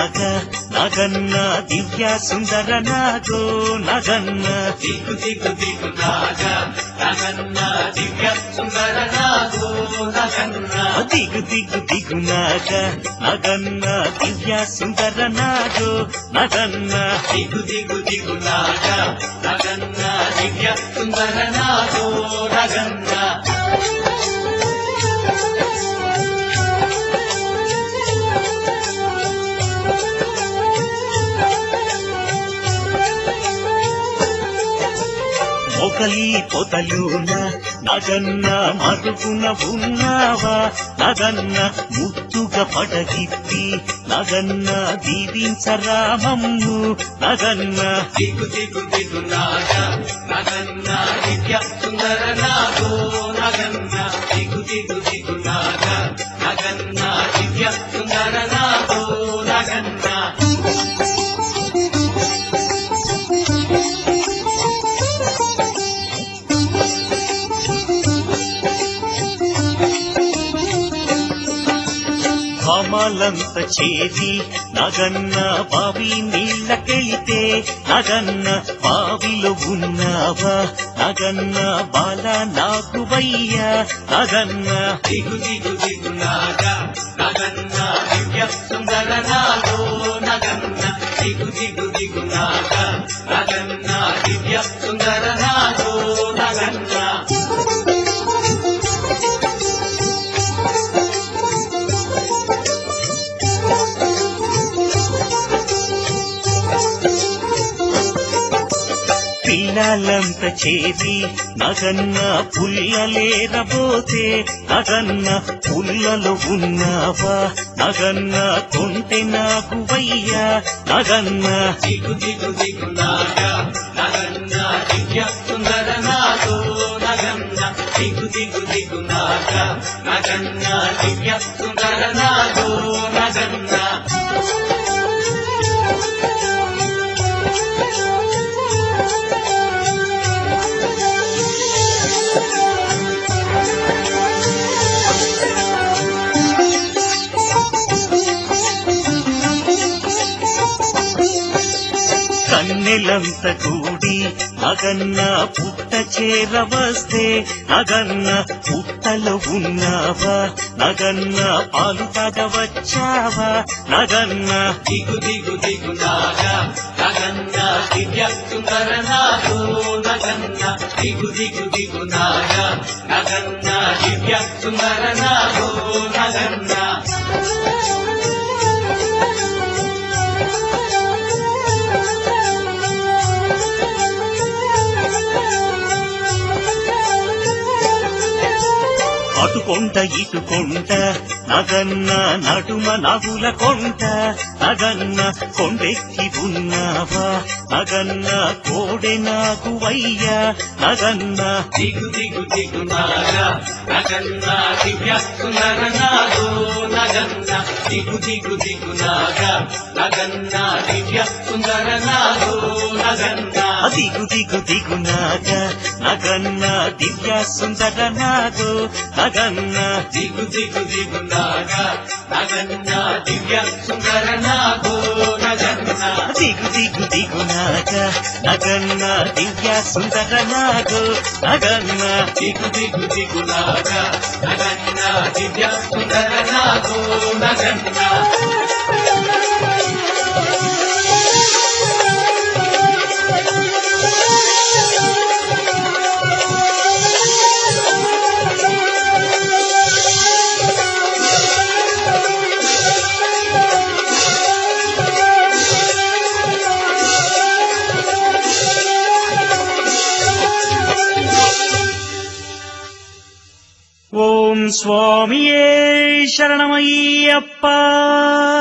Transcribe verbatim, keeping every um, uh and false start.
నాగ నగన్న దివ్య సుందర నాగో నగన్న దిగు దిగు దిగు నాగ నగన్న దివ్య సుందర నాగో నగన్న దిగు దిగు దిగు నాగ నగన్న దివ్య సుందర నాగో నగన్న దిగు దిగు దిగు నాగ నగన్న దివ్య సుందర నాగో నగన్న మొగలి పొదలున నగన్న మరుగున ఉన్నావా నగన్న ముద్దుగా పడగిప్పి నగన్న దీవించరామమ్ము నగన్న దిగు దిగు దిగు నాగ నగన్న దివ్య సుందర నాగో నగన్న దిగు దిగు దిగు నాగ నగన్న దివ్య సుందర నాగో నగన్న కమలంత చేరి నగన్న బావి నీళ్ళకెళితే నగన్న బావిలో ఉన్నావా నగన్న బాల నాకు వయ్యా నగన్న దిగు దిగు దిగు నాగ నగన్న దివ్య సుందర నాగో నగన్న దిగు దిగు దిగు నాగ నగన్న దివ్య సుందర నాగో నగన్న పిల్లలంత చేరి నగన్న పుల్లలేరబోతే నగన్న పుల్లలో ఉన్నావా నగన్న కొంటె నాకు వయ్యా నగన్న దిగు దిగు దిగు నాగ నగన్న దివ్య సుందర నాగో నగన్న దిగు దిగు దిగు నాగ నగన్న దివ్య సుందర నాగో నగన్న కన్నెలంత కూడి నగన్న పుట్ట చేరవస్తే నగన్న పుట్టలో ఉన్నావా నగన్న పాలు తాగవచ్చావా నగన్న దిగు దిగు దిగు నాగ నగన్న దివ్య సుందర నాగో నగన్న దిగు దిగు దిగు నాగ నగన్న దివ్య సుందర నాగో నగన్న అటుకొంట ఇటుకొంట నగన్న నడుమ నగుల కొంట నగన్న కొండెక్కి ఉన్నావా నగన్న కోడె నాకు వయ్యా నగన్న దిగు దిగు దిగు నాగ నగన్న దివ్య సుందర నాగో నగన్న దిగు దిగు దిగు నాగ నగన్న దివ్య సుందర నాగో నగన్న దిగు దిగు దిగు నాగ నగన్న దివ్య సుందర నాగో నగన్న దిగు దిగు దిగు నాగ నగన్న దివ్య సుందర నాగో నగన్న దిగు దిగు దిగు నాగ నగన్న దివ్య సుందర నాగో నగన్న దిగు దిగు దిగు నాగ నగన్న దివ్య సుందర నాగో నగన్న ఓం స్వామియే శరణమయ్యప్ప.